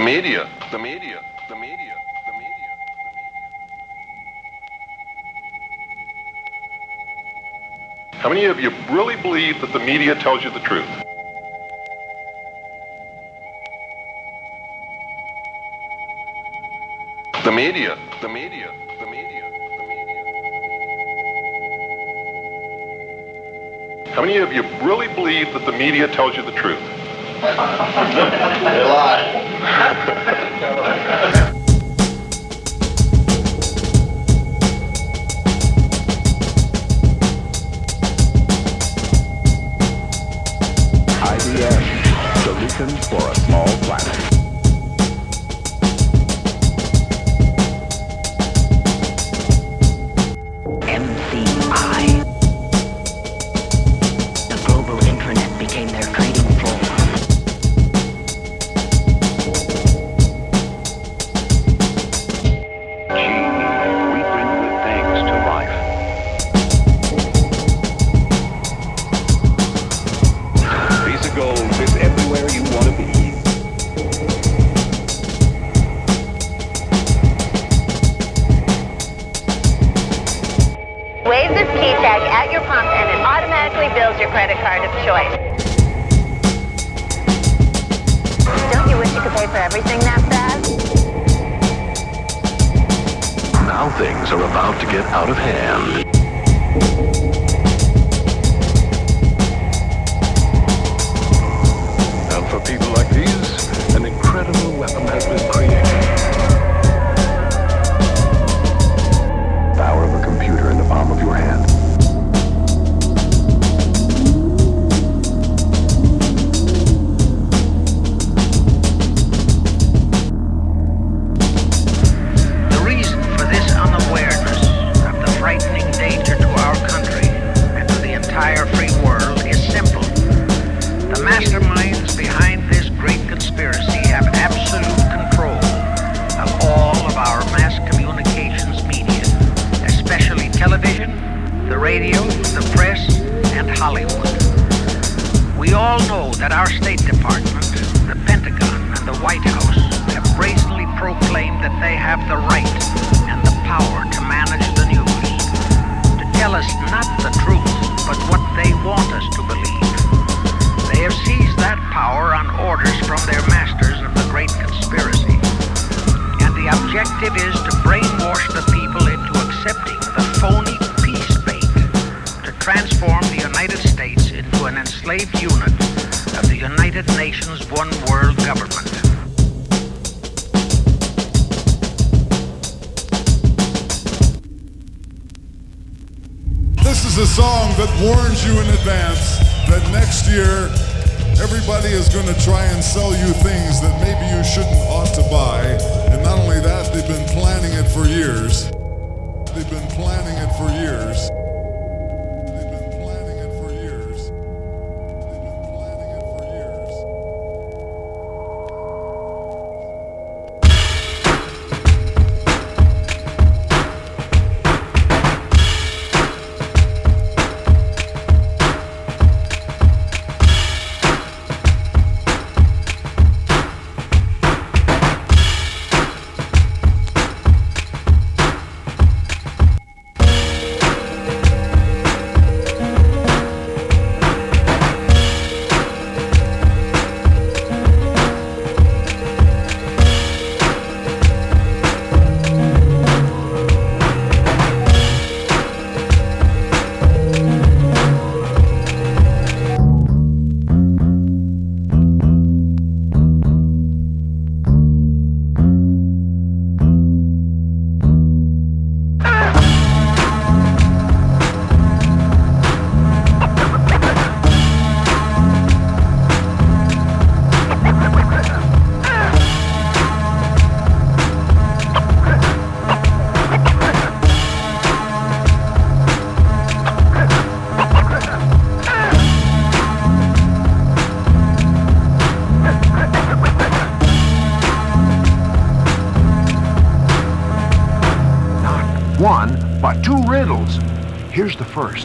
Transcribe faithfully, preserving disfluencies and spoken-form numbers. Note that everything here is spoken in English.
media, the media, the media, the media, the media. How many of you really believe that the media tells you the truth? The media, the media, the media, the media. How many of you really believe that the media tells you the truth? They lie. I B M, solutions for a small planet. M C I. The global intranet became their trading floor. Gee, we bring good things to life. Visa Gold is everywhere you want to be. Wave this key tag at your pump and it automatically bills your credit card of choice. Don't you wish you could pay for everything that fast? Now things are about to get out of hand. And for people like these, an incredible weapon has been created. Power of a computer in the palm of your hand. The reason for this unawareness of the frightening danger to our country and to the entire free world is simple. The masterminds behind this great conspiracy have absolute control of all of our mass communications media, especially television, the radio, the press, and Hollywood. We all know that our State Department, the Pentagon, and the White House have brazenly proclaimed that they have the right and the power to manage the news, to tell us not the truth, but what they want us to believe. They have seized that power on orders from their masters of the great conspiracy. And the objective is to brainwash the people into accepting the phony peace bait, to transform the United States into an enslaved unit of the United Nations one world government. This is a song that warns you in advance that next year everybody is going to try and sell you things that maybe you shouldn't ought to buy. And not only that, they've been planning it for years. They've been planning it for years. They've been planning it for years. They've been planning it for years. One, but two riddles. Here's the first.